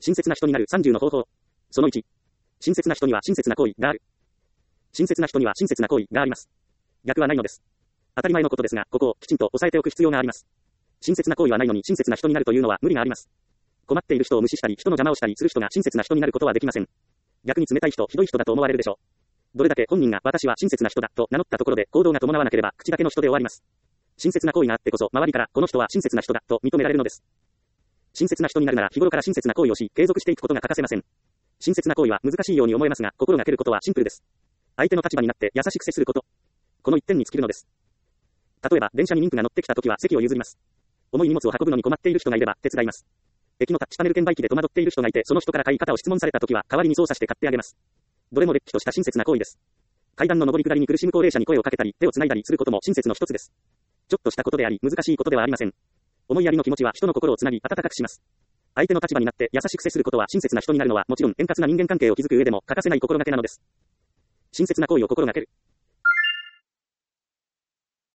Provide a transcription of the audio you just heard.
親切な人になる30の方法。その1。親切な人には親切な行為がある。親切な人には親切な行為があります。逆はないのです。当たり前のことですが、ここをきちんと押さえておく必要があります。親切な行為はないのに親切な人になるというのは無理があります。困っている人を無視したり、人の邪魔をしたりする人が親切な人になることはできません。逆に冷たい人、ひどい人だと思われるでしょう。どれだけ本人が私は親切な人だと名乗ったところで行動が伴わなければ口だけの人で終わります。親切な行為があってこそ周りからこの人は親切な人だと認められるのです。親切な人になるなら日頃から親切な行為をし、継続していくことが欠かせません。親切な行為は難しいように思えますが、心がけることはシンプルです。相手の立場になって優しく接すること。この一点に尽きるのです。例えば、電車に妊婦が乗ってきたときは席を譲ります。重い荷物を運ぶのに困っている人がいれば手伝います。駅のタッチパネル券売機で戸惑っている人がいて、その人から買い方を質問されたときは代わりに操作して買ってあげます。どれもれっきとした親切な行為です。階段の上り下りに苦しむ高齢者に声をかけたり、手をつないだりすることも親切の一つです。ちょっとしたことであり、難しいことではありません。思いやりの気持ちは人の心をつなぎ、温かくします。相手の立場になって優しく接することは親切な人になるのはもちろん円滑な人間関係を築く上でも欠かせない心がけなのです。親切な行為を心がける。